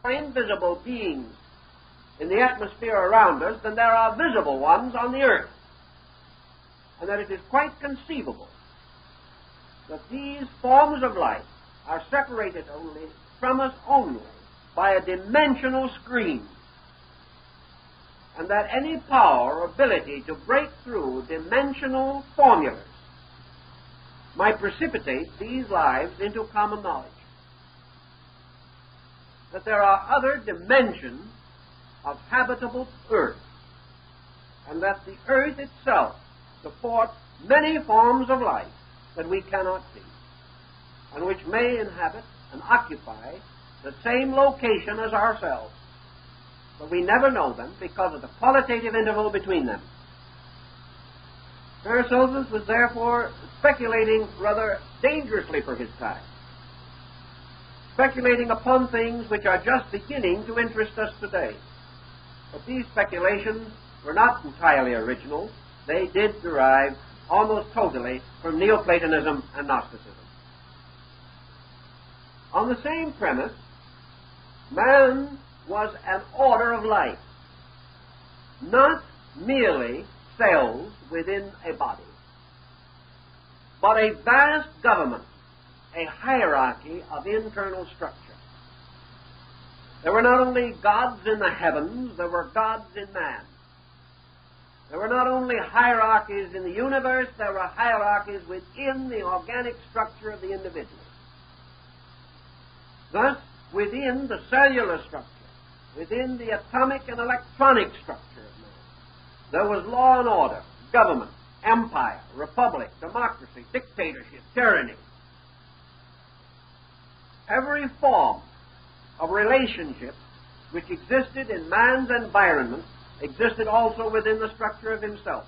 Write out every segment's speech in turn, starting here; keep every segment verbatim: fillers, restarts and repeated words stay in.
invisible beings in the atmosphere around us than there are visible ones on the earth. And that it is quite conceivable that these forms of life are separated only from us only by a dimensional screen, and that any power or ability to break through dimensional formulas might precipitate these lives into common knowledge. That there are other dimensions of habitable earth, and that the earth itself supports many forms of life that we cannot see, and which may inhabit and occupy the same location as ourselves, but we never know them because of the qualitative interval between them. Paracelsus was therefore speculating rather dangerously for his time, speculating upon things which are just beginning to interest us today. But these speculations were not entirely original. They did derive almost totally from Neoplatonism and Gnosticism. On the same premise, man was an order of life, not merely cells within a body, but a vast government, a hierarchy of internal structure. There were not only gods in the heavens, there were gods in man. There were not only hierarchies in the universe, there were hierarchies within the organic structure of the individual. Thus, within the cellular structure, within the atomic and electronic structure of man, there was law and order, government, empire, republic, democracy, dictatorship, tyranny. Every form of relationship which existed in man's environment existed also within the structure of himself.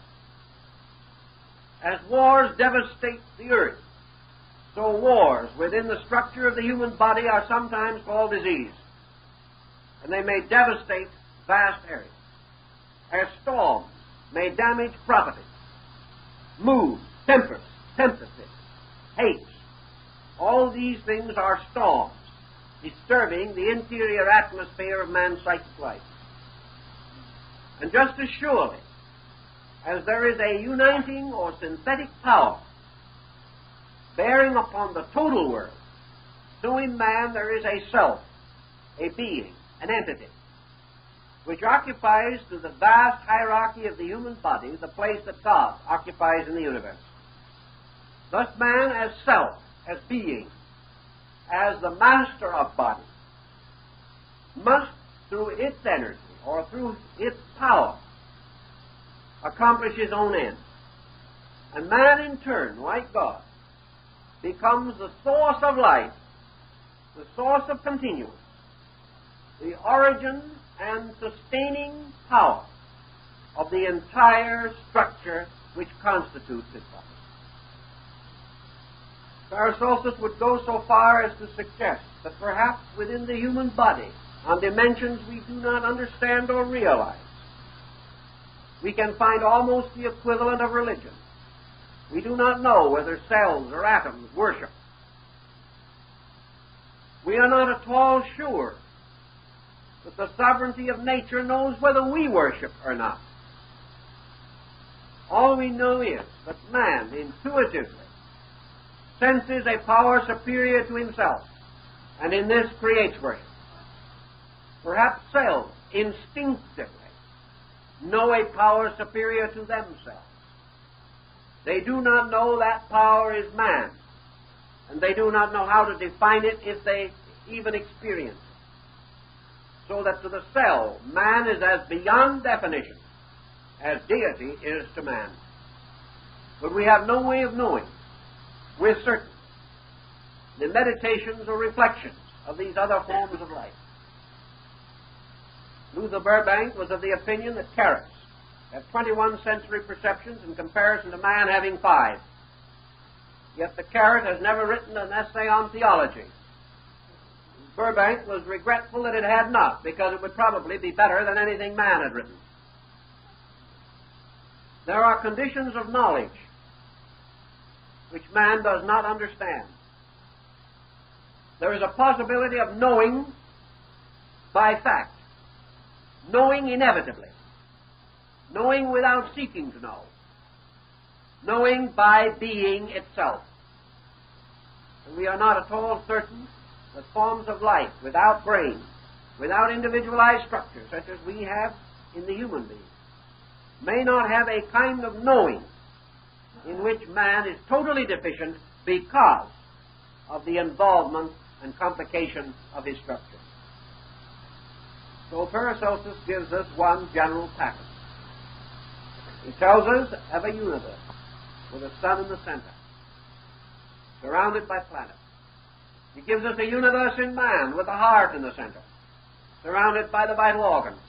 As wars devastate the earth, so wars within the structure of the human body are sometimes called disease, and they may devastate vast areas. As storms may damage property, moods, tempers, tempests, hates, all these things are storms disturbing the interior atmosphere of man's psychic life. And just as surely as there is a uniting or synthetic power bearing upon the total world, so in man there is a self, a being, an entity, which occupies through the vast hierarchy of the human body the place that God occupies in the universe. Thus man as self, as being, as the master of body, must, through its energy or through its power, accomplish his own end. And man in turn, like God, becomes the source of life, the source of continuance, the origin and sustaining power of the entire structure which constitutes his body. Paracelsus would go so far as to suggest that perhaps within the human body, on dimensions we do not understand or realize, we can find almost the equivalent of religion. We do not know whether cells or atoms worship. We are not at all sure that the sovereignty of nature knows whether we worship or not. All we know is that man intuitively senses a power superior to himself, and in this creates worship. Perhaps cells instinctively know a power superior to themselves. They do not know that power is man, and they do not know how to define it if they even experience it. So that to the cell, man is as beyond definition as deity is to man. But we have no way of knowing with certainty the meditations or reflections of these other forms of life. Luther Burbank was of the opinion that carrots have twenty-one sensory perceptions in comparison to man having five. Yet the carrot has never written an essay on theology. Burbank was regretful that it had not, because it would probably be better than anything man had written. There are conditions of knowledge which man does not understand. There is a possibility of knowing by fact, knowing inevitably, knowing without seeking to know, knowing by being itself. And we are not at all certain that forms of life without brain, without individualized structure, such as we have in the human being, may not have a kind of knowing in which man is totally deficient because of the involvement and complication of his structure. So Paracelsus gives us one general pattern. He tells us of a universe with a sun in the center, surrounded by planets. He gives us a universe in man with a heart in the center, surrounded by the vital organs.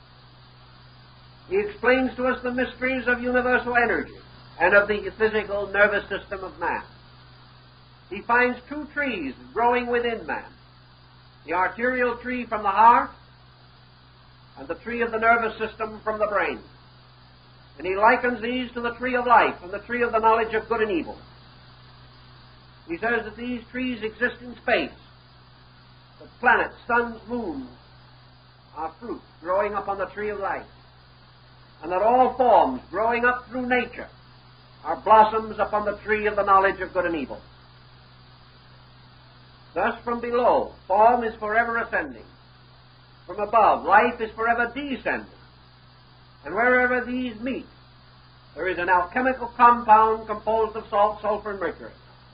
He explains to us the mysteries of universal energy and of the physical nervous system of man. He finds two trees growing within man, the arterial tree from the heart and the tree of the nervous system from the brain. And he likens these to the tree of life and the tree of the knowledge of good and evil. He says that these trees exist in space, that planets, suns, moons are fruit growing up on the tree of life, and that all forms growing up through nature are blossoms upon the tree of the knowledge of good and evil. Thus, from below, form is forever ascending. From above, life is forever descending. And wherever these meet, there is an alchemical compound composed of salt, sulfur, and mercury.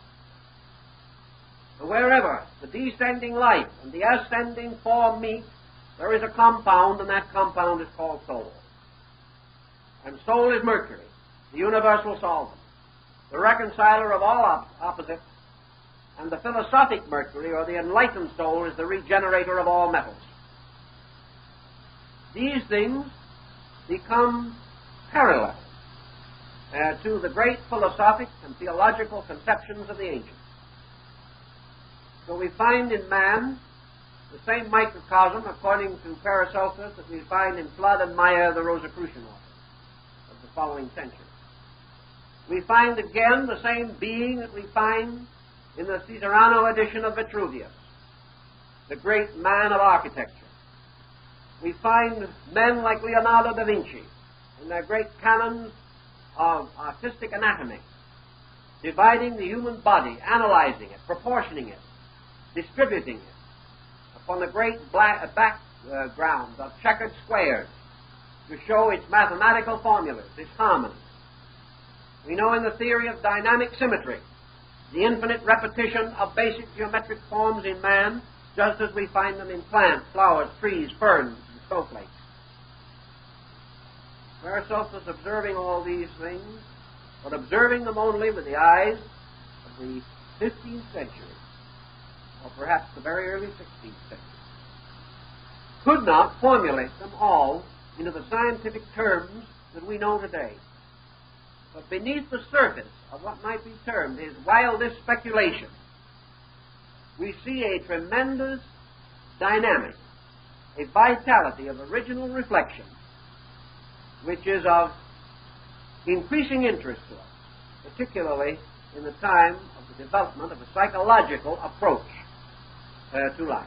And wherever the descending life and the ascending form meet, there is a compound, and that compound is called soul. And soul is mercury, the universal solvent, the reconciler of all op- opposites, and the philosophic mercury, or the enlightened soul, is the regenerator of all metals. These things become parallel uh, to the great philosophic and theological conceptions of the ancients. So we find in man the same microcosm, according to Paracelsus, that we find in Flood and Meyer, the Rosicrucian author of the following century. We find again the same being that we find in the Caesarano edition of Vitruvius, the great man of architecture. We find men like Leonardo da Vinci in their great canons of artistic anatomy, dividing the human body, analyzing it, proportioning it, distributing it upon the great black background of checkered squares to show its mathematical formulas, its harmony. We know in the theory of dynamic symmetry the infinite repetition of basic geometric forms in man, just as we find them in plants, flowers, trees, ferns, and snowflakes. Paracelsus, observing all these things, but observing them only with the eyes of the fifteenth century, or perhaps the very early sixteenth century, could not formulate them all into the scientific terms that we know today. But beneath the surface of what might be termed his wildest speculation, we see a tremendous dynamic, a vitality of original reflection, which is of increasing interest to us, particularly in the time of the development of a psychological approach uh, to life.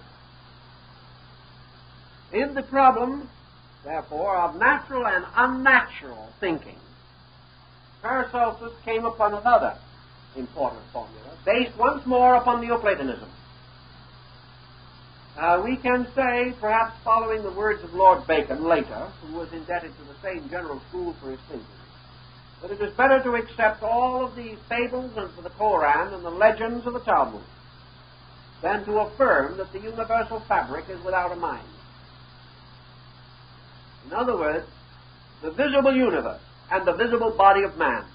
In the problem, therefore, of natural and unnatural thinking, Paracelsus came upon another important formula, based once more upon Neoplatonism. Uh, we can say, perhaps following the words of Lord Bacon later, who was indebted to the same general school for his thinking, that it is better to accept all of the fables of the Koran and the legends of the Talmud than to affirm that the universal fabric is without a mind. In other words, the visible universe and the visible body of man,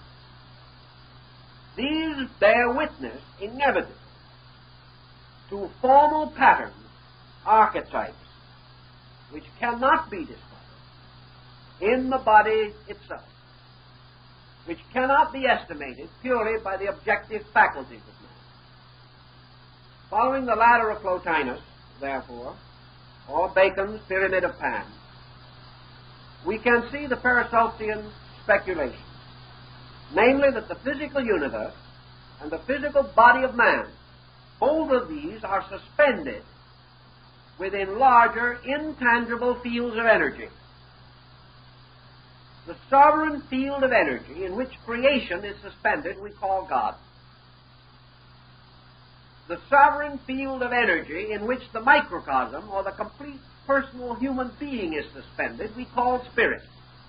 these bear witness inevitably to formal patterns, archetypes, which cannot be discovered in the body itself, which cannot be estimated purely by the objective faculties of man. Following the ladder of Plotinus, therefore, or Bacon's Pyramid of Pan, we can see the Paracelsian speculation, namely that the physical universe and the physical body of man, both of these are suspended within larger, intangible fields of energy. The sovereign field of energy in which creation is suspended we call God. The sovereign field of energy in which the microcosm or the complete personal human being is suspended we call spirit.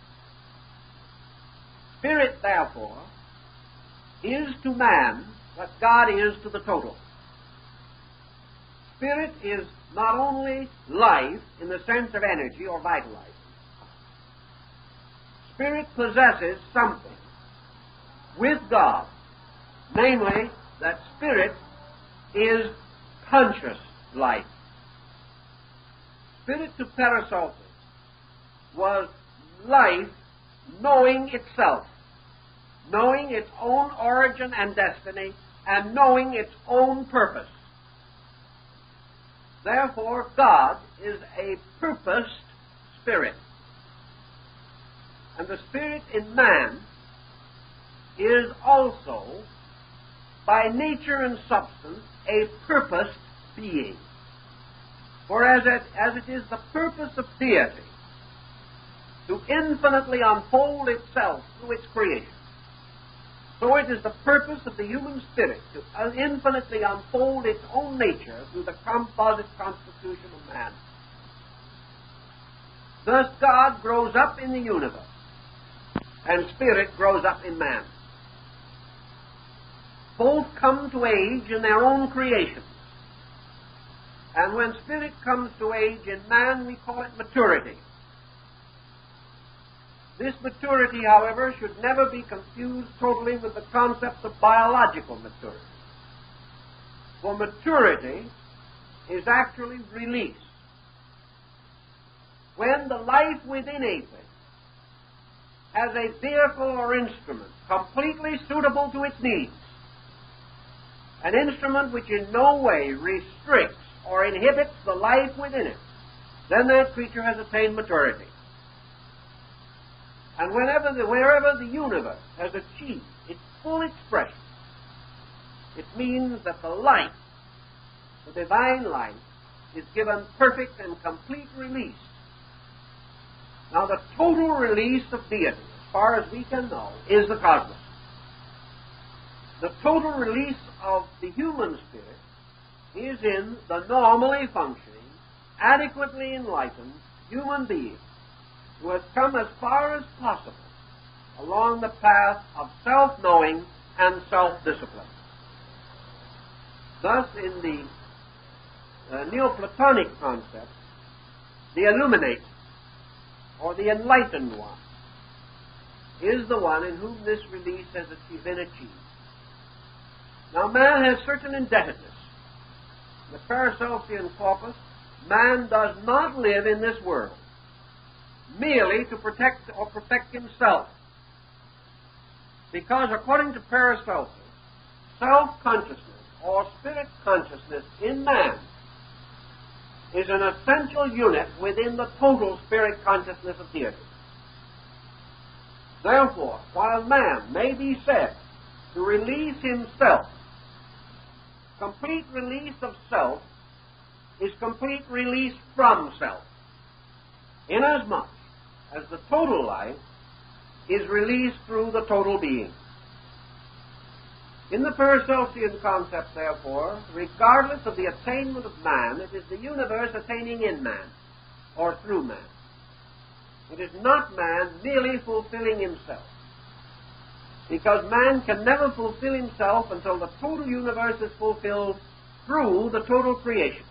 Spirit, therefore, is to man what God is to the total. Spirit is not only life in the sense of energy or vital life. Spirit possesses something with God, namely that spirit is conscious life. Spirit to Paracelsus was life knowing itself, knowing its own origin and destiny, and knowing its own purpose. Therefore, God is a purposed spirit. And the spirit in man is also, by nature and substance, a purposed being. For as it, as it is the purpose of deity to infinitely unfold itself through its creation, so it is the purpose of the human spirit to infinitely unfold its own nature through the composite constitution of man. Thus God grows up in the universe, and spirit grows up in man. Both come to age in their own creations. And when spirit comes to age in man, we call it maturity. This maturity, however, should never be confused totally with the concept of biological maturity. For maturity is actually release. When the life within a thing has a vehicle or instrument completely suitable to its needs, an instrument which in no way restricts or inhibits the life within it, then that creature has attained maturity. And whenever the, wherever the universe has achieved its full expression, it means that the life, the divine life, is given perfect and complete release. Now, the total release of deity, as far as we can know, is the cosmos. The total release of the human spirit is in the normally functioning, adequately enlightened human being who has come as far as possible along the path of self-knowing and self-discipline. Thus, in the uh, Neoplatonic concept, the illuminate, or the enlightened one, is the one in whom this release has been achieved. Now, man has certain indebtedness. In the Paracelsian corpus, man does not live in this world merely to protect or perfect himself. Because, according to Paracelsus, self-consciousness or spirit consciousness in man is an essential unit within the total spirit consciousness of deity. Therefore, while man may be said to release himself, complete release of self is complete release from self, inasmuch as the total life is released through the total being. In the Paracelsian concept, therefore, regardless of the attainment of man, it is the universe attaining in man, or through man. It is not man merely fulfilling himself, because man can never fulfill himself until the total universe is fulfilled through the total creation.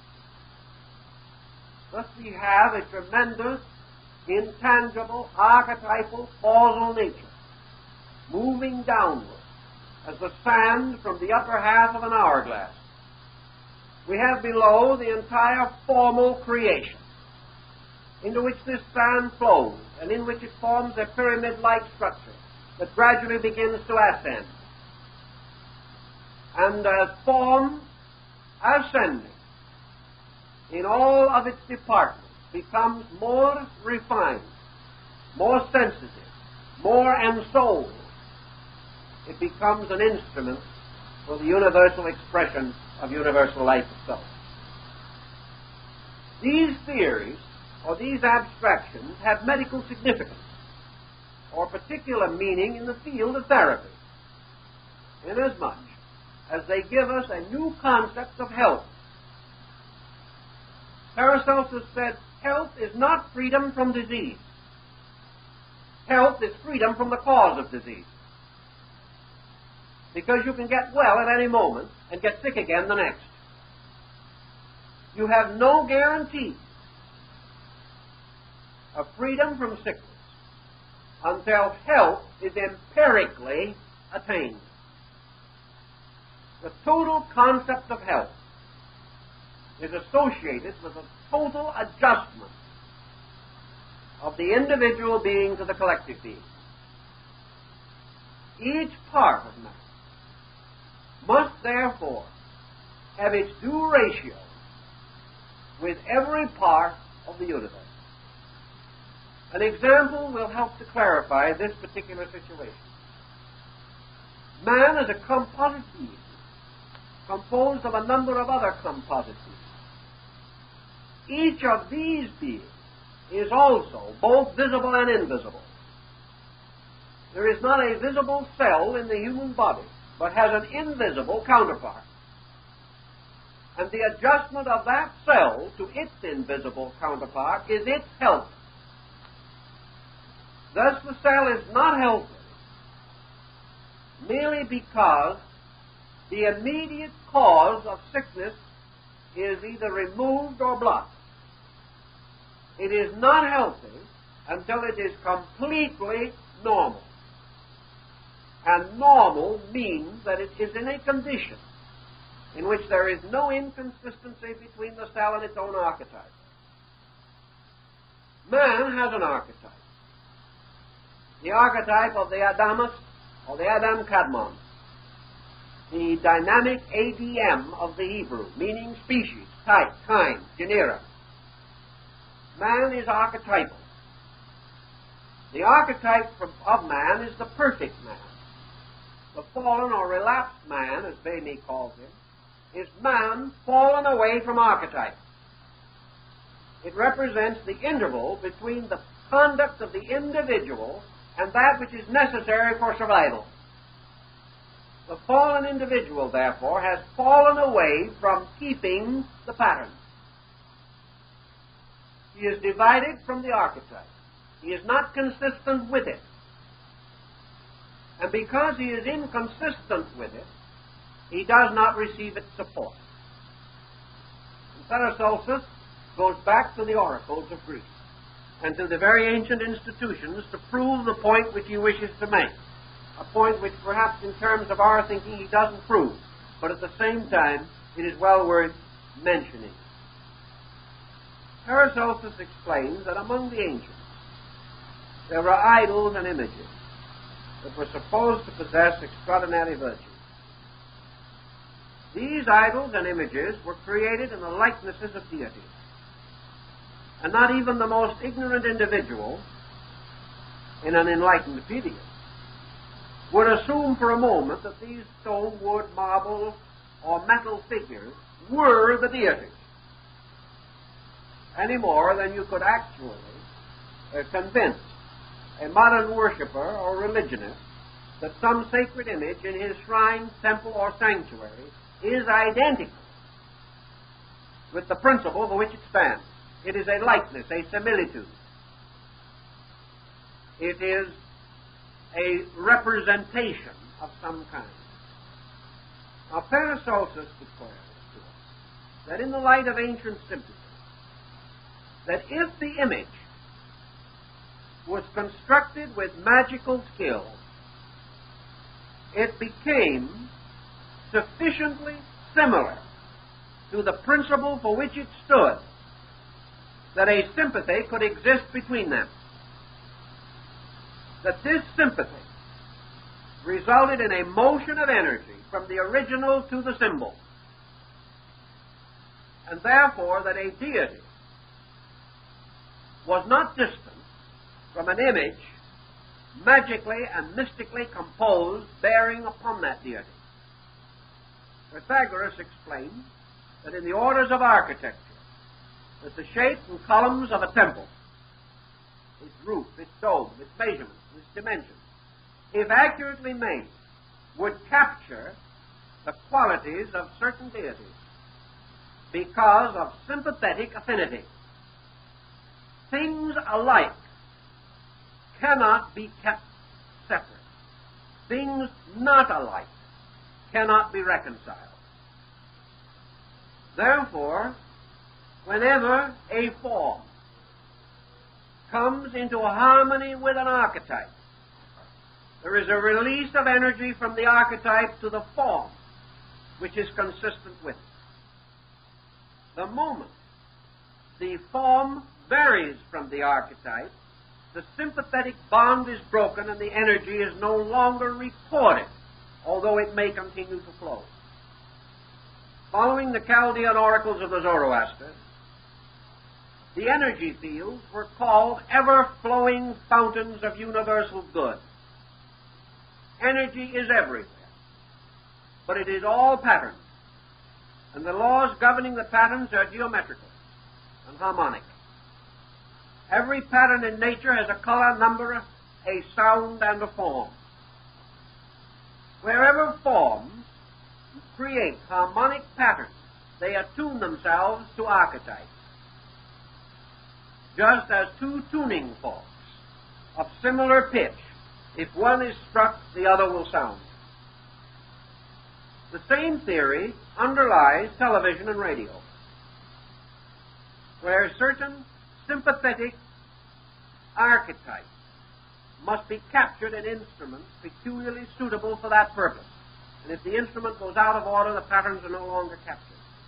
Thus we have a tremendous, intangible, archetypal, causal nature, moving downward as the sand from the upper half of an hourglass. We have below the entire formal creation, into which this sand flows, and in which it forms a pyramid-like structure that gradually begins to ascend. And as form ascending in all of its departments becomes more refined, more sensitive, more ensouled, it becomes an instrument for the universal expression of universal life itself. These theories, or these abstractions, have medical significance, or particular meaning in the field of therapy, inasmuch as they give us a new concept of health. Paracelsus said, health is not freedom from disease. Health is freedom from the cause of disease. Because you can get well at any moment and get sick again the next. You have no guarantee of freedom from sickness until health is empirically attained. The total concept of health is associated with a total adjustment of the individual being to the collective being. Each part of man must therefore have its due ratio with every part of the universe. An example will help to clarify this particular situation. Man is a composite being, composed of a number of other composite beings. Each of these beings is also both visible and invisible. There is not a visible cell in the human body, but has an invisible counterpart. And the adjustment of that cell to its invisible counterpart is its health. Thus the cell is not healthy merely because the immediate cause of sickness is either removed or blocked. It is not healthy until it is completely normal. And normal means that it is in a condition in which there is no inconsistency between the cell and its own archetype. Man has an archetype. The archetype of the Adamus, or the Adam Kadmon, the dynamic A D M of the Hebrew, meaning species, type, kind, genera. Man is archetypal. The archetype of man is the perfect man. The fallen or relapsed man, as Bamy calls him, is man fallen away from archetype. It represents the interval between the conduct of the individual and that which is necessary for survival. The fallen individual, therefore, has fallen away from keeping the pattern. He is divided from the archetype. He is not consistent with it. And because he is inconsistent with it, he does not receive its support. And Paracelsus goes back to the oracles of Greece and to the very ancient institutions to prove the point which he wishes to make, a point which perhaps in terms of our thinking he doesn't prove, but at the same time it is well worth mentioning. Paracelsus explains that among the ancients there were idols and images that were supposed to possess extraordinary virtues. These idols and images were created in the likenesses of deities. And not even the most ignorant individual in an enlightened period would assume for a moment that these stone, wood, marble, or metal figures were the deities, any more than you could actually uh, convince a modern worshipper or religionist that some sacred image in his shrine, temple, or sanctuary is identical with the principle for which it stands. It is a likeness, a similitude. It is a representation of some kind. Now, Paracelsus declares to us that in the light of ancient sympathy, that if the image was constructed with magical skill, it became sufficiently similar to the principle for which it stood that a sympathy could exist between them. That this sympathy resulted in a motion of energy from the original to the symbol, and therefore that a deity was not distant from an image magically and mystically composed bearing upon that deity. Pythagoras explained that in the orders of architecture, that the shape and columns of a temple, its roof, its dome, its measurements, its dimensions, if accurately made, would capture the qualities of certain deities because of sympathetic affinity. Things alike cannot be kept separate. Things not alike cannot be reconciled. Therefore, whenever a form comes into harmony with an archetype, there is a release of energy from the archetype to the form, which is consistent with it. The moment the form varies from the archetype, the sympathetic bond is broken and the energy is no longer recorded, although it may continue to flow. Following the Chaldean oracles of the Zoroaster, the energy fields were called ever-flowing fountains of universal good. Energy is everywhere, but it is all patterns, and the laws governing the patterns are geometrical and harmonic. Every pattern in nature has a color, number, a sound, and a form. Wherever forms create harmonic patterns, they attune themselves to archetypes, just as two tuning forks of similar pitch, if one is struck, the other will sound. The same theory underlies television and radio, where certain sympathetic archetypes must be captured in instruments peculiarly suitable for that purpose. And if the instrument goes out of order, the patterns are no longer captured.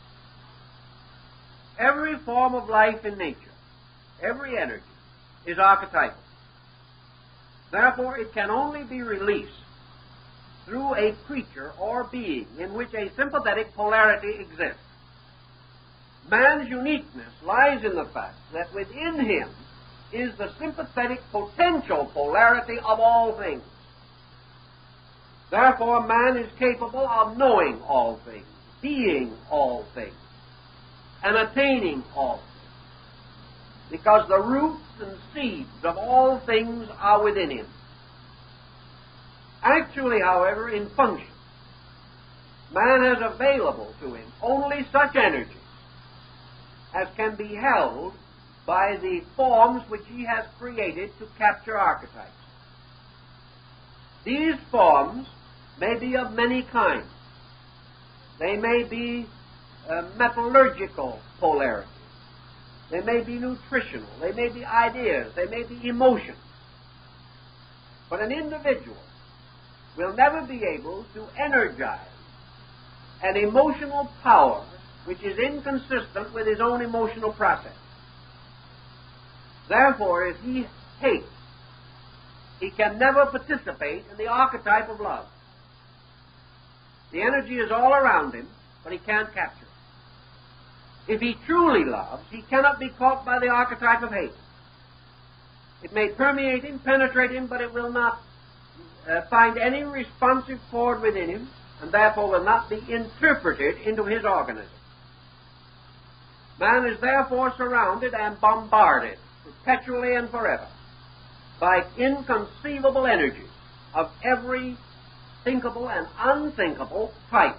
Every form of life in nature, every energy, is archetypal. Therefore, it can only be released through a creature or being in which a sympathetic polarity exists. Man's uniqueness lies in the fact that within him is the sympathetic potential polarity of all things. Therefore, man is capable of knowing all things, being all things, and attaining all things, because the roots and seeds of all things are within him. Actually, however, in function, man has available to him only such energies as can be held by the forms which he has created to capture archetypes. These forms may be of many kinds. They may be uh, metallurgical polarities. They may be nutritional. They may be ideas. They may be emotions. But an individual will never be able to energize an emotional power which is inconsistent with his own emotional process. Therefore, if he hates, he can never participate in the archetype of love. The energy is all around him, but he can't capture it. If he truly loves, he cannot be caught by the archetype of hate. It may permeate him, penetrate him, but it will not uh, find any responsive chord within him, and therefore will not be interpreted into his organism. Man is therefore surrounded and bombarded perpetually and forever by inconceivable energies of every thinkable and unthinkable type.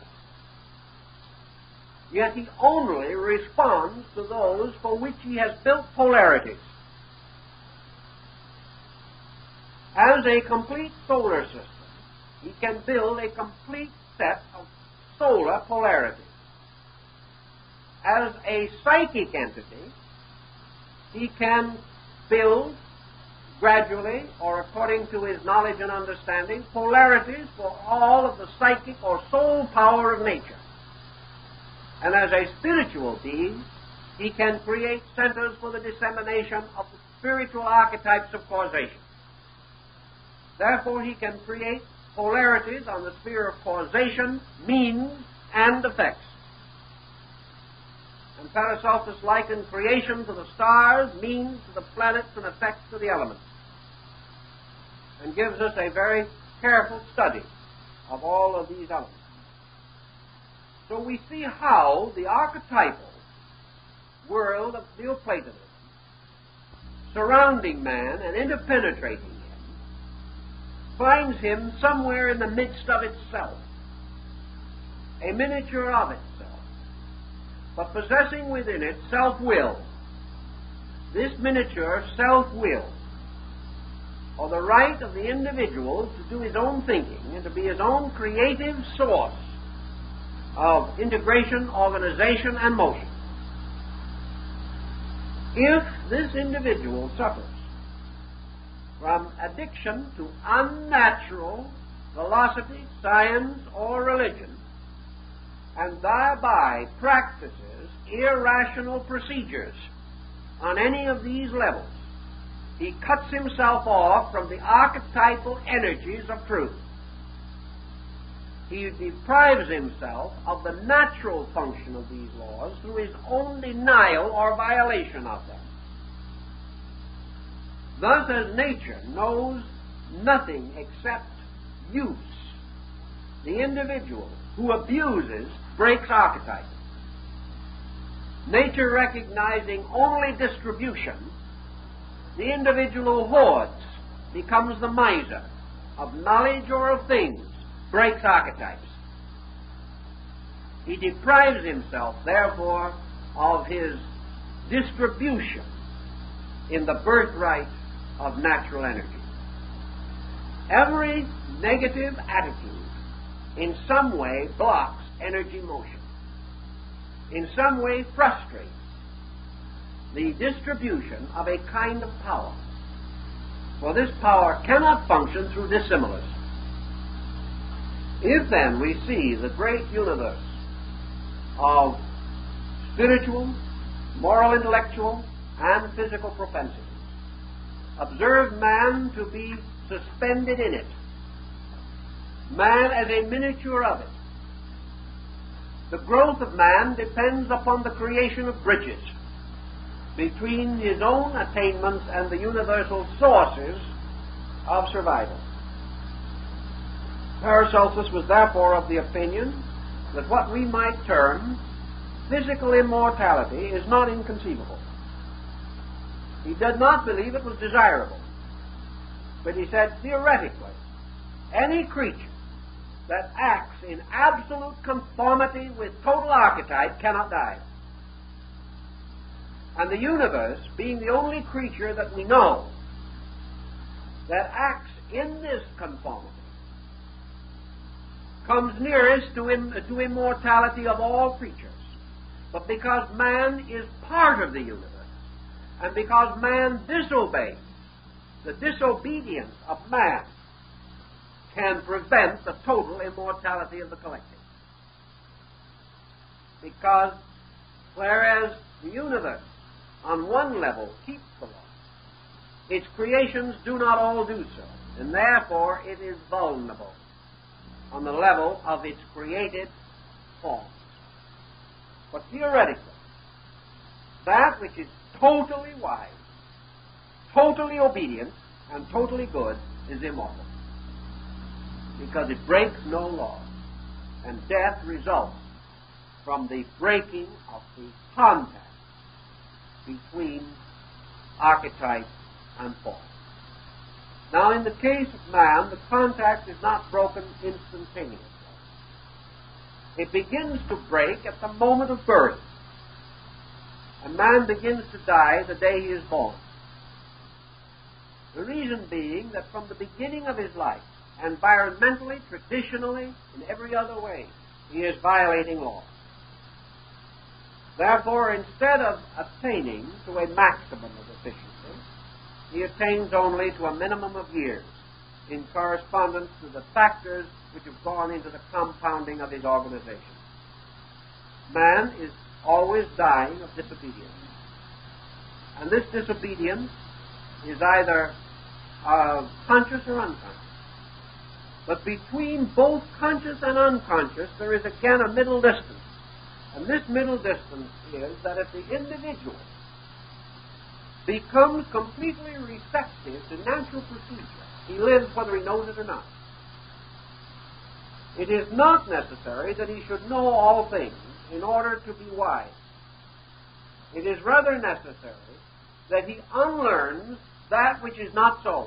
Yet he only responds to those for which he has built polarities. As a complete solar system, he can build a complete set of solar polarities. As a psychic entity, he can build gradually, or according to his knowledge and understanding, polarities for all of the psychic or soul power of nature. And as a spiritual being, he can create centers for the dissemination of the spiritual archetypes of causation. Therefore, he can create polarities on the sphere of causation, means, and effects. And Paracelsus likened creation to the stars, means to the planets, and effects to the elements, and gives us a very careful study of all of these elements. So we see how the archetypal world of Neoplatonism, surrounding man and interpenetrating him, finds him somewhere in the midst of itself, a miniature of itself, but possessing within it self-will. This miniature self-will, or the right of the individual to do his own thinking and to be his own creative source of integration, organization, and motion. If this individual suffers from addiction to unnatural philosophy, science, or religion, and thereby practices irrational procedures on any of these levels, he cuts himself off from the archetypal energies of truth. He deprives himself of the natural function of these laws through his own denial or violation of them. Thus, as nature knows nothing except use, the individual who abuses breaks archetype. Nature recognizing only distribution, the individual who hoards becomes the miser of knowledge or of things, breaks archetypes. He deprives himself, therefore, of his distribution in the birthright of natural energy. Every negative attitude in some way blocks energy motion, in some way frustrates the distribution of a kind of power. For this power cannot function through dissimilars. If then we see the great universe of spiritual, moral, intellectual, and physical propensities, observe man to be suspended in it, man as a miniature of it. The growth of man depends upon the creation of bridges between his own attainments and the universal sources of survival. Paracelsus was therefore of the opinion that what we might term physical immortality is not inconceivable. He did not believe it was desirable, but he said theoretically, any creature that acts in absolute conformity with total archetype cannot die. And the universe, being the only creature that we know that acts in this conformity, comes nearest to, im- to immortality of all creatures. But because man is part of the universe, and because man disobeys, the disobedience of man can prevent the total immortality of the collective. Because whereas the universe, on one level, keeps the law, its creations do not all do so, and therefore it is vulnerable on the level of its created forms. But theoretically, that which is totally wise, totally obedient, and totally good is immortal, because it breaks no law, and death results from the breaking of the contact between archetype and form. Now, in the case of man, the contact is not broken instantaneously. It begins to break at the moment of birth, and man begins to die the day he is born. The reason being that from the beginning of his life, environmentally, traditionally, in every other way, he is violating law. Therefore, instead of attaining to a maximum of efficiency, he attains only to a minimum of years in correspondence to the factors which have gone into the compounding of his organization. Man is always dying of disobedience. And this disobedience is either uh, conscious or unconscious. But between both conscious and unconscious, there is again a middle distance. And this middle distance is that if the individual becomes completely receptive to natural procedure, he lives whether he knows it or not. It is not necessary that he should know all things in order to be wise. it is rather necessary that he unlearns that which is not so.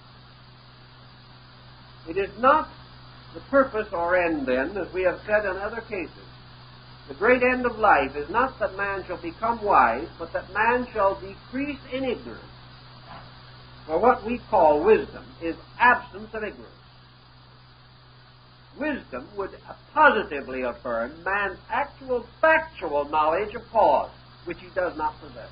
It is not the purpose or end, then, as we have said in other cases. The great end of life is not that man shall become wise, but that man shall decrease in ignorance. For what we call wisdom is absence of ignorance. Wisdom would positively affirm man's actual factual knowledge of cause, which he does not possess.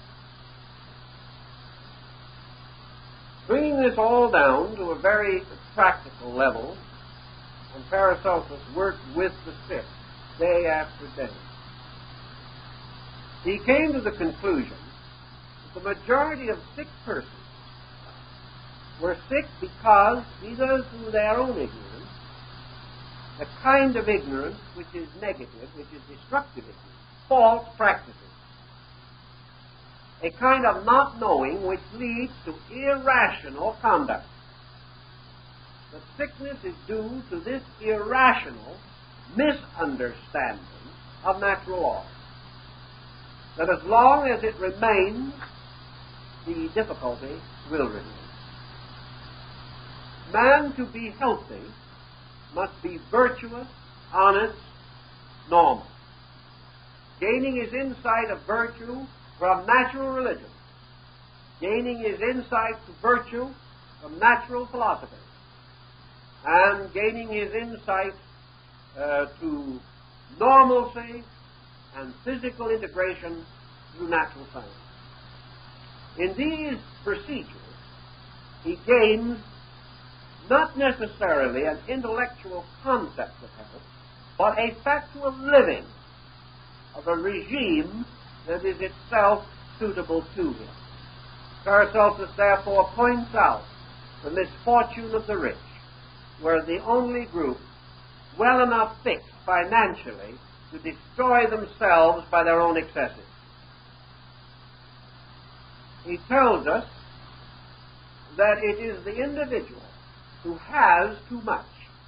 Bringing this all down to a very practical level, and Paracelsus worked with the sick day after day. He came to the conclusion that the majority of sick persons were sick because, either through their own ignorance, the kind of ignorance which is negative, which is destructive ignorance, false practices, a kind of not knowing which leads to irrational conduct. The sickness is due to this irrational misunderstanding of natural law. That as long as it remains, the difficulty will remain. Man, to be healthy, must be virtuous, honest, normal, gaining his insight of virtue from natural religion, gaining his insight to virtue from natural philosophy, and gaining his insight uh, to normalcy and physical integration through natural science. In these procedures, he gains not necessarily an intellectual concept of health, but a factual living of a regime that is itself suitable to him. Paracelsus therefore points out the misfortune of the rich, were the only group well enough fixed financially to destroy themselves by their own excesses. He tells us that it is the individual who has too much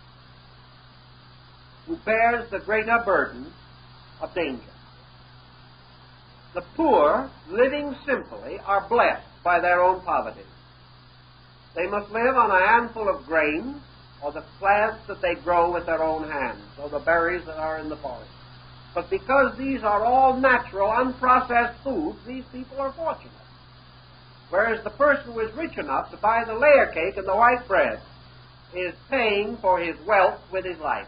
who bears the greater burden of danger. The poor, living simply, are blessed by their own poverty. They must live on a handful of grain, or the plants that they grow with their own hands, or the berries that are in the forest. But because these are all natural, unprocessed foods, these people are fortunate. Whereas the person who is rich enough to buy the layer cake and the white bread is paying for his wealth with his life.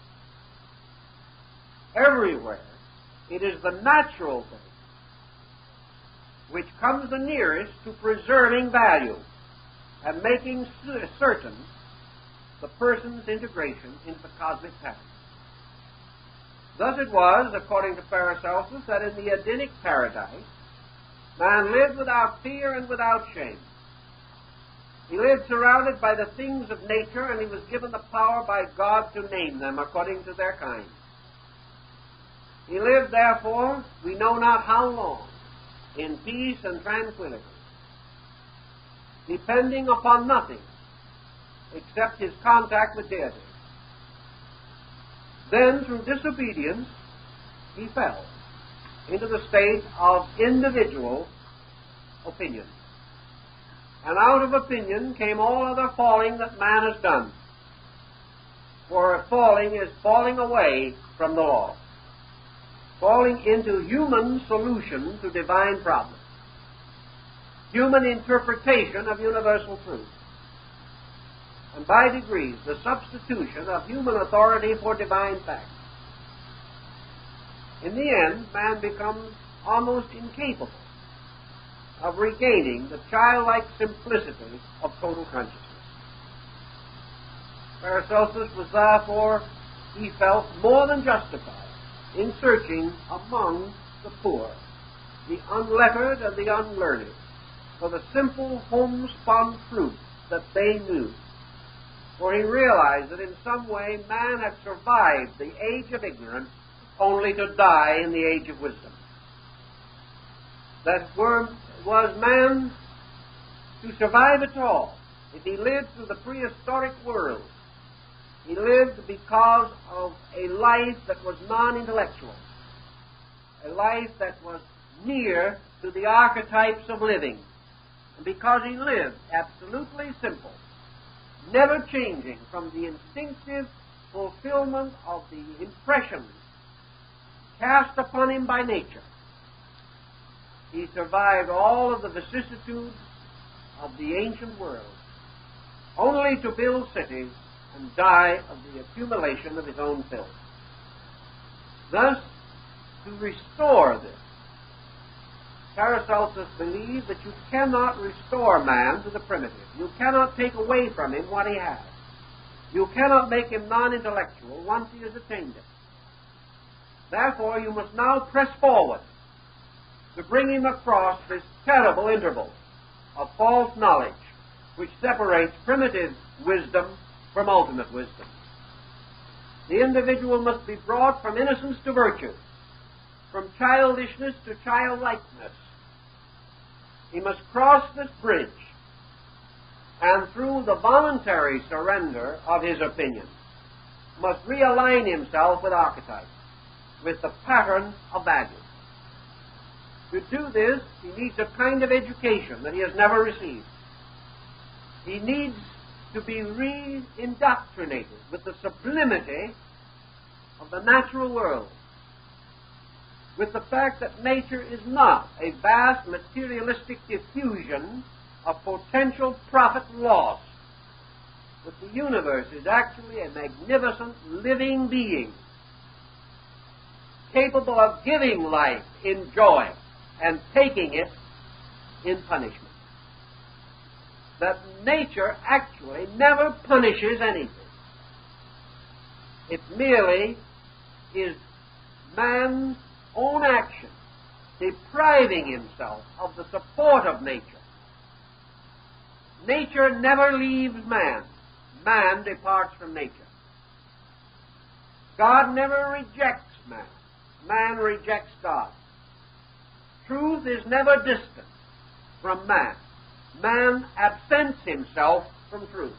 Everywhere, it is the natural thing which comes the nearest to preserving value and making certain the person's integration into the cosmic pattern. Thus it was, according to Paracelsus, that in the Edenic paradise, man lived without fear and without shame. He lived surrounded by the things of nature, and he was given the power by God to name them according to their kind. He lived, therefore, we know not how long, in peace and tranquility, depending upon nothing except his contact with deity. Then, through disobedience, he fell into the state of individual opinion. And out of opinion came all other falling that man has done. For falling is falling away from the law, falling into human solution to divine problems, human interpretation of universal truth, and by degrees the substitution of human authority for divine fact. In the end, man becomes almost incapable of regaining the childlike simplicity of total consciousness. Paracelsus was therefore, he felt, more than justified in searching among the poor, the unlettered and the unlearned, for the simple homespun truth that they knew. For he realized that in some way man had survived the age of ignorance only to die in the age of wisdom. That were, was man to survive at all, if he lived through the prehistoric world, he lived because of a life that was non-intellectual, a life that was near to the archetypes of living. And because he lived absolutely simple, never changing from the instinctive fulfillment of the impressions cast upon him by nature, he survived all of the vicissitudes of the ancient world, only to build cities and die of the accumulation of his own filth. Thus, to restore this, Paracelsus believed that you cannot restore man to the primitive. You cannot take away from him what he has. You cannot make him non-intellectual once he has attained it. Therefore, you must now press forward to bring him across this terrible interval of false knowledge which separates primitive wisdom from ultimate wisdom. The individual must be brought from innocence to virtue, from childishness to childlikeness. He must cross this bridge, and through the voluntary surrender of his opinion, must realign himself with archetypes, with the pattern of values. To do this, he needs a kind of education that he has never received. He needs to be re-indoctrinated with the sublimity of the natural world, with the fact that nature is not a vast materialistic diffusion of potential profit and loss, but the universe is actually a magnificent living being, capable of giving life in joy and taking it in punishment. That nature actually never punishes anything. It merely is man's own action depriving himself of the support of nature. Nature never leaves man. Man departs from nature. God never rejects man. Man rejects God. Truth is never distant from man. Man absents himself from truth.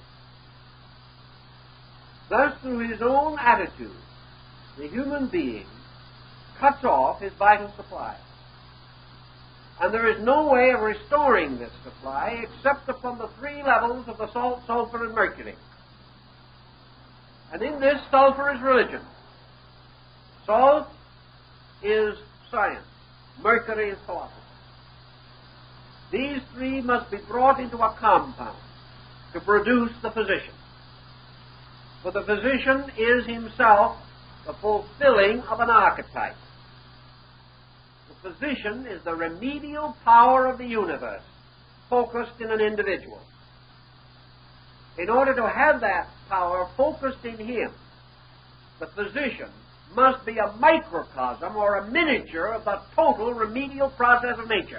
Thus, through his own attitude, the human being cuts off his vital supply. And there is no way of restoring this supply except upon the three levels of the salt, sulfur, and mercury. And in this, sulfur is religion. Salt is science. Mercury is philosophy. These three must be brought into a compound to produce the physician. For the physician is himself the fulfilling of an archetype. The physician is the remedial power of the universe, focused in an individual. In order to have that power focused in him, the physician must be a microcosm or a miniature of the total remedial process of nature.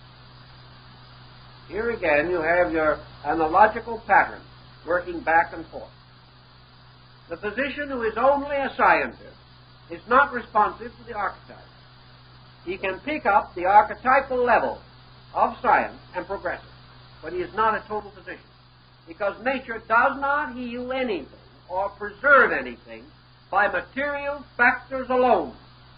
Here again you have your analogical pattern working back and forth. The physician who is only a scientist is not responsive to the archetype. He can pick up the archetypal level of science and progress it, but he is not a total physician, because nature does not heal anything or preserve anything by material factors alone.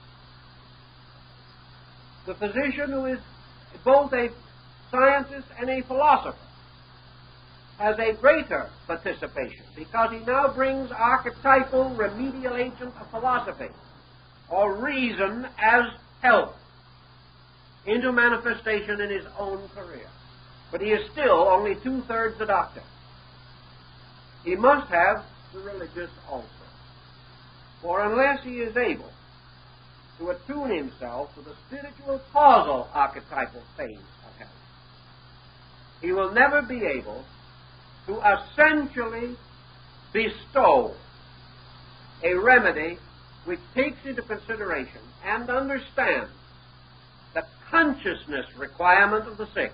The physician who is both a scientist and a philosopher has a greater participation, because he now brings archetypal remedial agent of philosophy or reason as help into manifestation in his own career. But he is still only two-thirds the doctor. He must have the religious also. For unless he is able to attune himself to the spiritual causal archetypal phase of health, he will never be able to essentially bestow a remedy which takes into consideration and understands the consciousness requirement of the sick.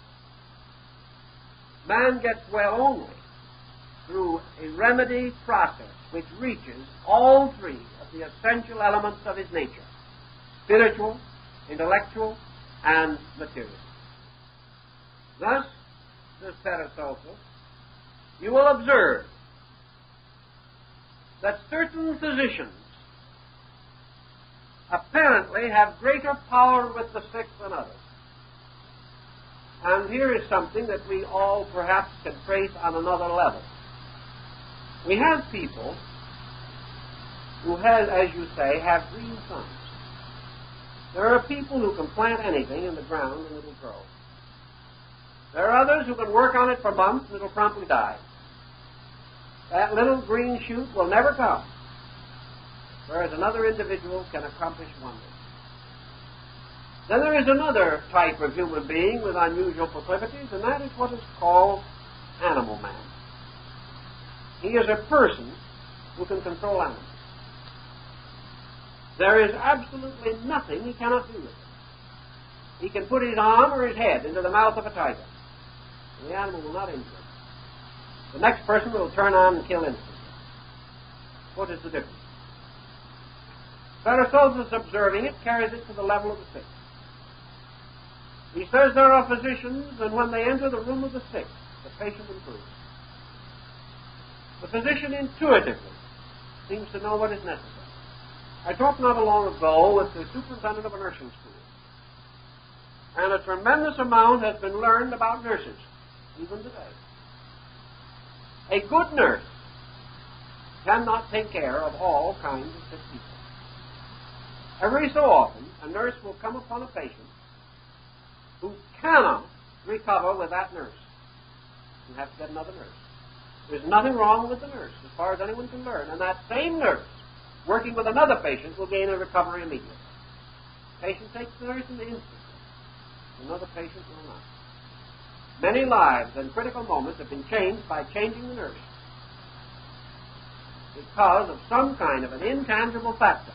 Man gets well only through a remedy process which reaches all three of the essential elements of his nature: spiritual, intellectual, and material. Thus, says Paracelsus, you will observe that certain physicians apparently have greater power with the sick than others. And here is something that we all perhaps can trace on another level. We have people who have, as you say, have green thumbs. There are people who can plant anything in the ground and it'll grow. There are others who can work on it for months and it'll promptly die. That little green shoot will never come, whereas another individual can accomplish wonders. Then there is another type of human being with unusual proclivities, and that is what is called animal man. He is a person who can control animals. There is absolutely nothing he cannot do with it. He can put his arm or his head into the mouth of a tiger, and the animal will not injure him. The next person will turn on and kill instantly. What is the difference? Paracelsus, observing it, carries it to the level of the sick. He says there are physicians, and when they enter the room of the sick, the patient improves. The physician intuitively seems to know what is necessary. I talked not long ago with the superintendent of a nursing school, and a tremendous amount has been learned about nurses, even today. A good nurse cannot take care of all kinds of sick people. Every so often, a nurse will come upon a patient who cannot recover with that nurse. You have to get another nurse. There's nothing wrong with the nurse, as far as anyone can learn. And that same nurse, working with another patient, will gain a recovery immediately. The patient takes the nurse in the instant. Another patient will not. Many lives and critical moments have been changed by changing the nurse because of some kind of an intangible factor.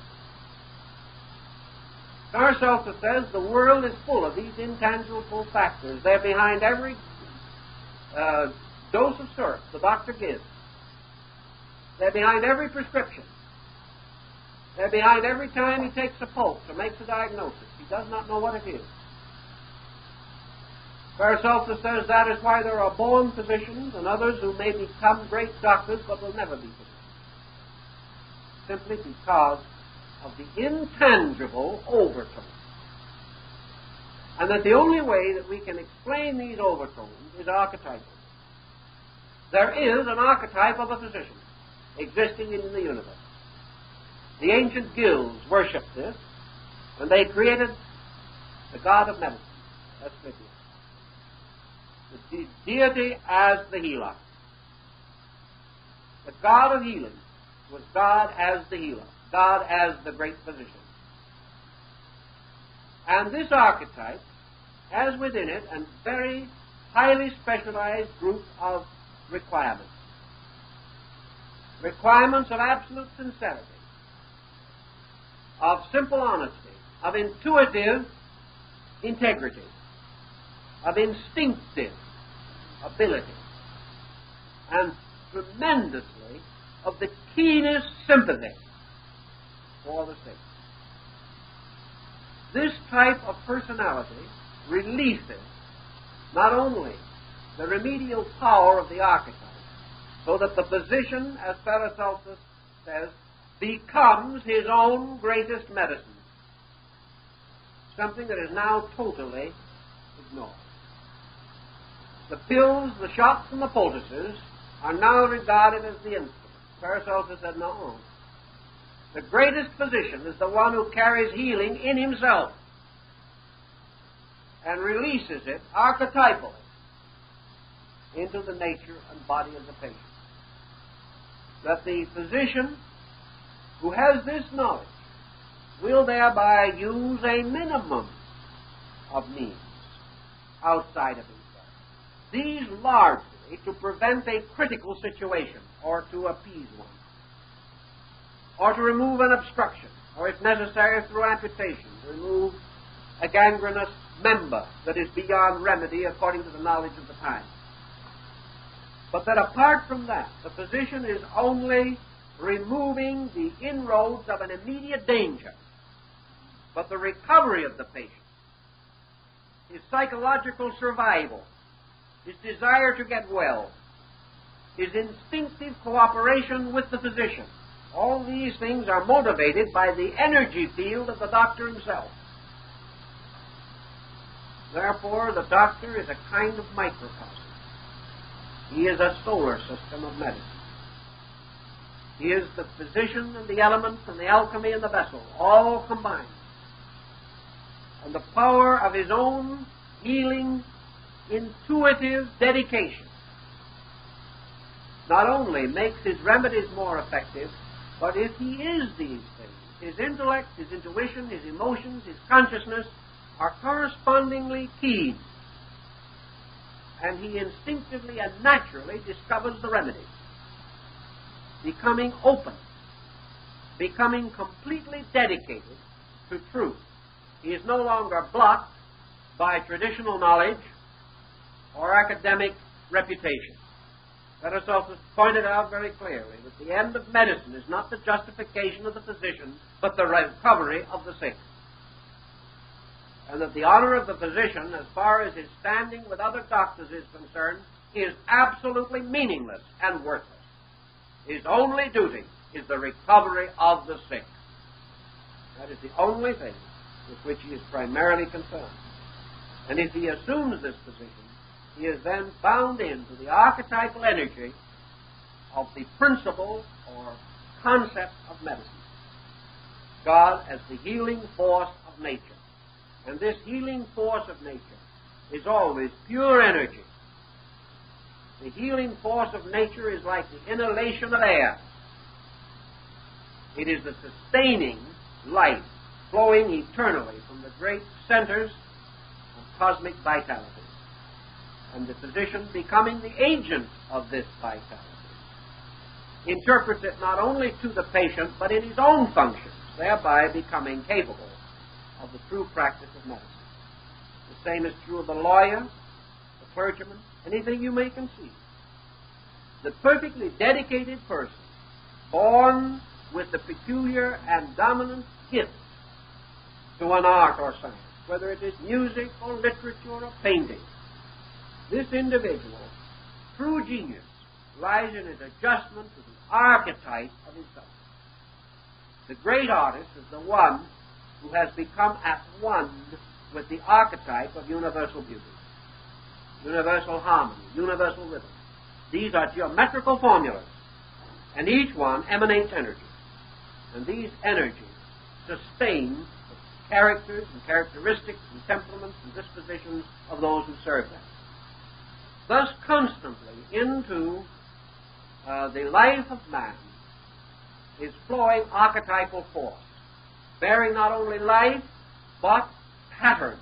Paracelsus says the world is full of these intangible factors. They're behind every uh, dose of syrup the doctor gives. They're behind every prescription. They're behind every time he takes a pulse or makes a diagnosis. He does not know what it is. Paracelsus says that is why there are born physicians and others who may become great doctors but will never be physicians. Simply because of the intangible overtones. And that the only way that we can explain these overtones is archetypal. There is an archetype of a physician existing in the universe. The ancient guilds worshipped this when they created the god of medicine, Asclepius. The de- deity as the healer. The god of healing was God as the healer, God as the great physician. And this archetype has within it a very highly specialized group of requirements. Requirements of absolute sincerity, of simple honesty, of intuitive integrity, of instinctive ability, and tremendously of the keenest sympathy for the sick. This type of personality releases not only the remedial power of the archetype, so that the physician, as Paracelsus says, becomes his own greatest medicine, something that is now totally ignored. The pills, the shots, and the poultices are now regarded as the instrument. Paracelsus said, no. The greatest physician is the one who carries healing in himself and releases it archetypally into the nature and body of the patient. That the physician who has this knowledge will thereby use a minimum of means outside of himself. These largely to prevent a critical situation or to appease one, or to remove an obstruction, or if necessary through amputation, to remove a gangrenous member that is beyond remedy according to the knowledge of the time. But that apart from that, the physician is only removing the inroads of an immediate danger. But the recovery of the patient, his psychological survival, his desire to get well, his instinctive cooperation with the physician, All these things are motivated by the energy field of the doctor himself. Therefore, the doctor is a kind of microcosm. He is a solar system of medicine. He is the physician and the elements and the alchemy and the vessel, all combined. And the power of his own healing, intuitive dedication not only makes his remedies more effective, but if he is these things, his intellect, his intuition, his emotions, his consciousness are correspondingly keyed, and he instinctively and naturally discovers the remedy, becoming open, becoming completely dedicated to truth. He is no longer blocked by traditional knowledge or academic reputation. Let us also point it out very clearly that the end of medicine is not the justification of the physician, but the recovery of the sick. And that the honor of the physician, as far as his standing with other doctors is concerned, is absolutely meaningless and worthless. His only duty is the recovery of the sick. That is the only thing with which he is primarily concerned. And if he assumes this position, he is then bound into the archetypal energy of the principle or concept of medicine. God as the healing force of nature. And this healing force of nature is always pure energy. The healing force of nature is like the inhalation of air. It is the sustaining life flowing eternally from the great centers of cosmic vitality, and the physician becoming the agent of this vitality interprets it not only to the patient but in his own functions, thereby becoming capable of the true practice of medicine. The same is true of the lawyer, the clergyman, anything you may conceive. The perfectly dedicated person, born with the peculiar and dominant gift to an art or science, whether it is music or literature or painting, this individual, true genius, lies in his adjustment to the archetype of himself. The great artist is the one who has become at one with the archetype of universal beauty, universal harmony, universal rhythm. These are geometrical formulas, and each one emanates energy. And these energies sustain the characters and characteristics and temperaments and dispositions of those who serve them. Thus, constantly into uh, the life of man is flowing archetypal force, bearing not only life, but pattern.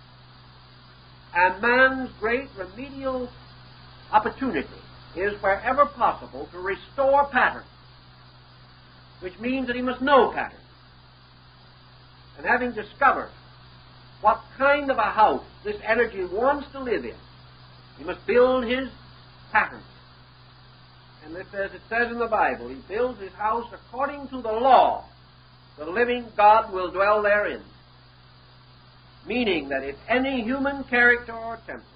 And man's great remedial opportunity is, wherever possible, to restore pattern, which means that he must know pattern. And having discovered what kind of a house this energy wants to live in, he must build his pattern. And if, as it says in the Bible, he builds his house according to the law, the living God will dwell therein. Meaning that if any human character or temperament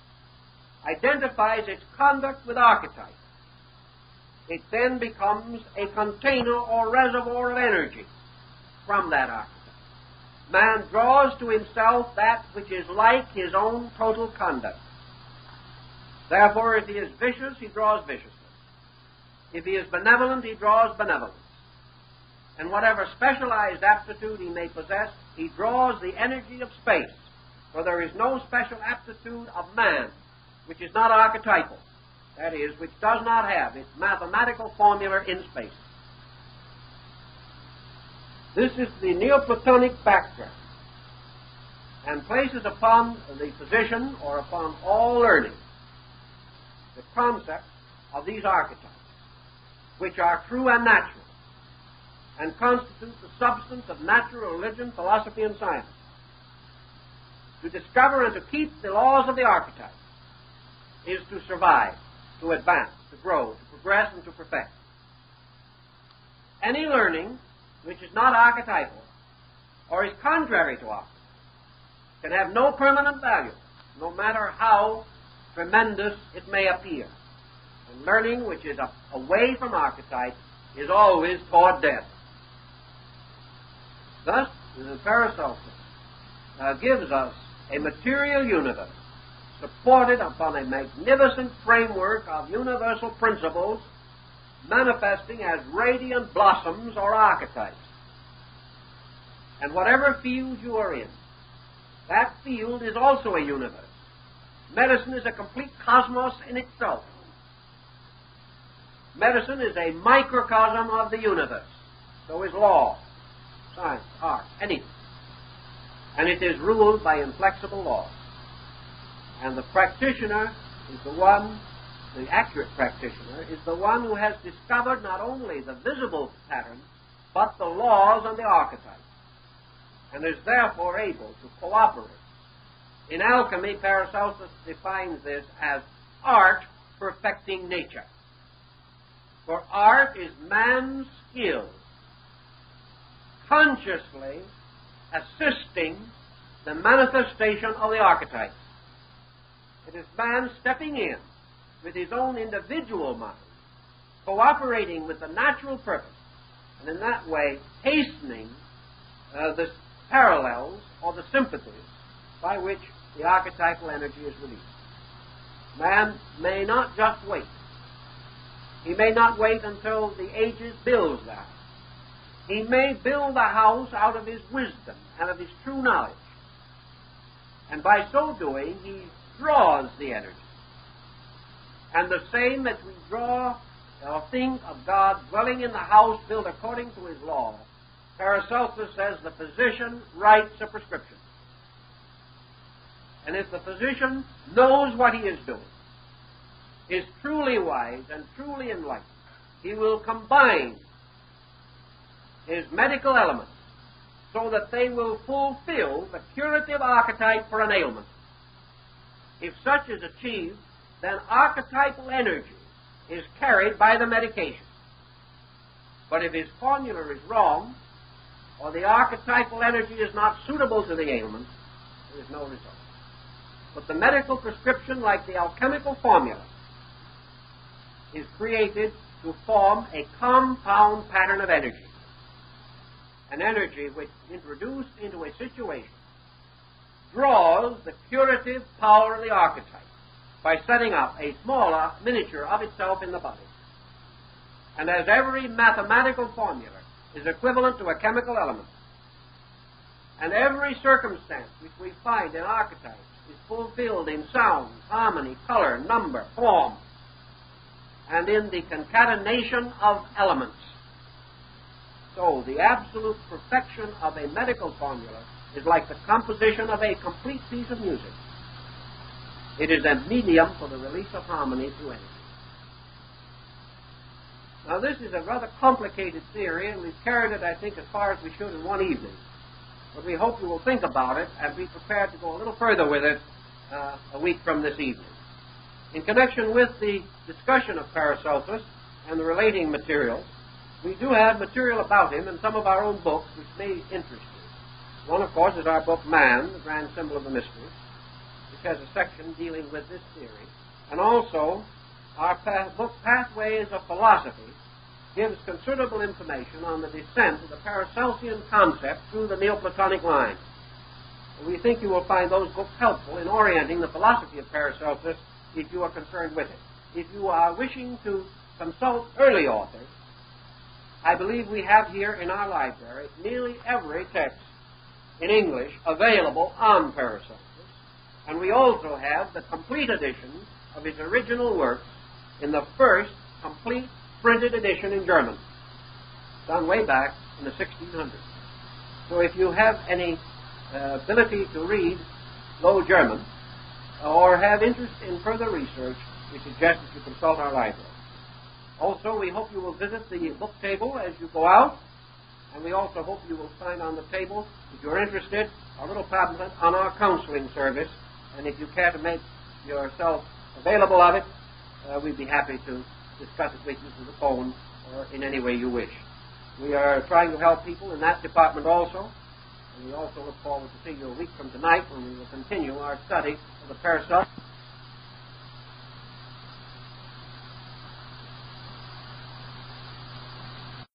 identifies its conduct with archetype, it then becomes a container or reservoir of energy from that archetype. Man draws to himself that which is like his own total conduct. Therefore, if he is vicious, he draws viciousness. If he is benevolent, he draws benevolence. And whatever specialized aptitude he may possess, he draws the energy of space, for there is no special aptitude of man which is not archetypal, that is, which does not have its mathematical formula in space. This is the Neoplatonic background, and places upon the physician or upon all learning the concept of these archetypes, which are true and natural, and constitute the substance of natural religion, philosophy, and science. To discover and to keep the laws of the archetype is to survive, to advance, to grow, to progress, and to perfect. Any learning which is not archetypal or is contrary to archetype can have no permanent value, no matter how tremendous it may appear. And learning which is a, away from archetype is always toward death. Thus, the Paracelsus uh, gives us a material universe supported upon a magnificent framework of universal principles manifesting as radiant blossoms or archetypes. And whatever field you are in, that field is also a universe. Medicine is a complete cosmos in itself. Medicine is a microcosm of the universe. So is law, science, art, anything. And it is ruled by inflexible laws. And the practitioner is the one, the accurate practitioner, is the one who has discovered not only the visible pattern, but the laws and the archetypes, and is therefore able to cooperate. In alchemy, Paracelsus defines this as art perfecting nature. For art is man's skill consciously assisting the manifestation of the archetypes. It is man stepping in with his own individual mind, cooperating with the natural purpose, and in that way hastening uh, the parallels or the sympathies by which the archetypal energy is released. Man may not just wait. He may not wait until the ages builds the house. He may build the house out of his wisdom and of his true knowledge. And by so doing, he draws the energy. And the same as we draw or think of God dwelling in the house built according to his law, Paracelsus says the physician writes a prescription. And if the physician knows what he is doing, is truly wise and truly enlightened, he will combine his medical elements so that they will fulfill the curative archetype for an ailment. If such is achieved, then archetypal energy is carried by the medication. But if his formula is wrong, or the archetypal energy is not suitable to the ailment, there is no result. But the medical prescription, like the alchemical formula, is created to form a compound pattern of energy. An energy which, introduced into a situation, draws the curative power of the archetype by setting up a smaller miniature of itself in the body. And as every mathematical formula is equivalent to a chemical element, and every circumstance which we find in archetypes is fulfilled in sound, harmony, color, number, form, and in the concatenation of elements. So the absolute perfection of a medical formula is like the composition of a complete piece of music. It is a medium for the release of harmony to energy. Now this is a rather complicated theory, and we've carried it, I think, as far as we should in one evening. But we hope you will think about it and be prepared to go a little further with it uh, a week from this evening. In connection with the discussion of Paracelsus and the relating materials, we do have material about him in some of our own books which may interest you. One, of course, is our book, Man, the Grand Symbol of the Mysteries, which has a section dealing with this theory. And also, our pa- book, Pathways of Philosophy, gives considerable information on the descent of the Paracelsian concept through the Neoplatonic line. We think you will find those books helpful in orienting the philosophy of Paracelsus if you are concerned with it. If you are wishing to consult early authors, I believe we have here in our library nearly every text in English available on Paracelsus, and we also have the complete edition of his original works in the first complete printed edition in German, done way back in the sixteen hundreds. So if you have any uh, ability to read Low German or have interest in further research, we suggest that you consult our library. Also, we hope you will visit the book table as you go out, and we also hope you will find on the table, if you're interested, a little pamphlet on our counseling service, and if you care to make yourself available of it, uh, we'd be happy to discuss it with you through the phone or in any way you wish. We are trying to help people in that department also, and we also look forward to seeing you a week from tonight when we will continue our study of the Paracelsus.